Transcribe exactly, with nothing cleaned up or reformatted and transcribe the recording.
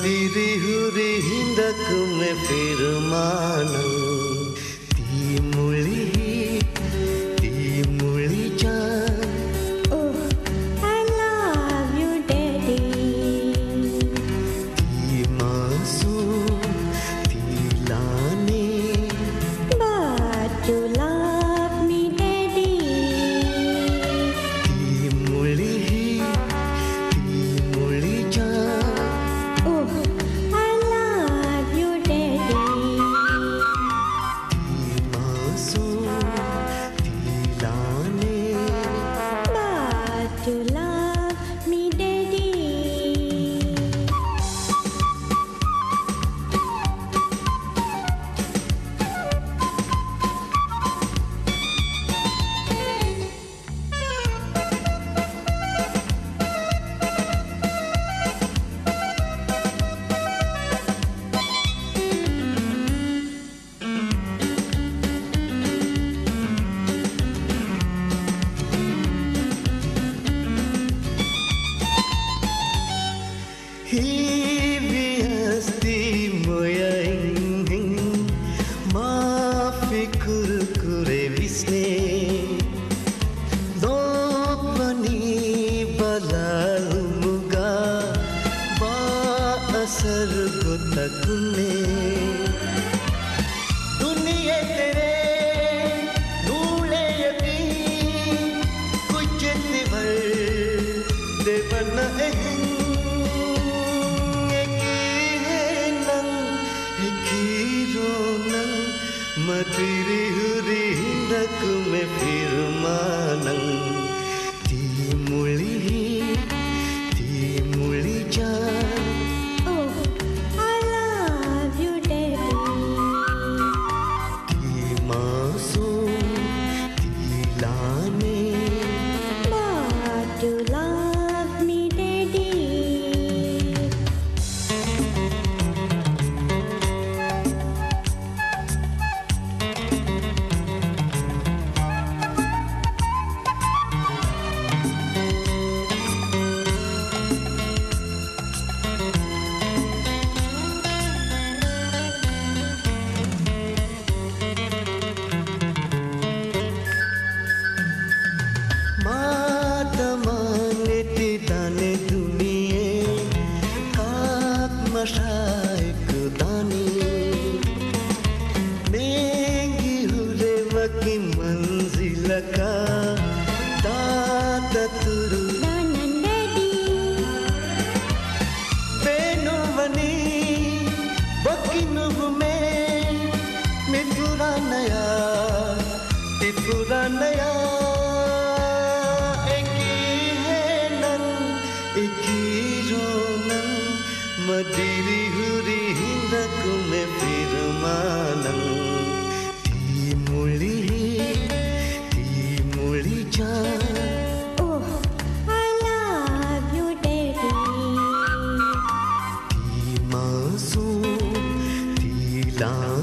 Madiri huri hindaku me firmanang Timuli, timuli chan. Oh, I love you, Daddy. Timasu, tilane. But you love me, Daddy. Timuli, timuli chan. Oh, I love you, Daddy. Timasu, tilane. But you love me, Daddy. Hivi hasti moyaing maafi kurkure visne lopani balalumuga ba asar gotakune दुनिया तेरे नूले यकी कुछ दिवर देवन एहन Madiri huri hindaku me firmanang Timuli, timuli chan. Oh, I love you, Daddy. Timasu, tilane. But you love me, Daddy. Dane duniye kaak mashaik dani mengi hure waki manzil ka daata turu Danan, Daddy. benuvani bakinu me mipuranaya tipuranaya Madiri huri hindaku me firmanang Timuli, timuli chan. Oh, I love you, Daddy. Timasu, tilane.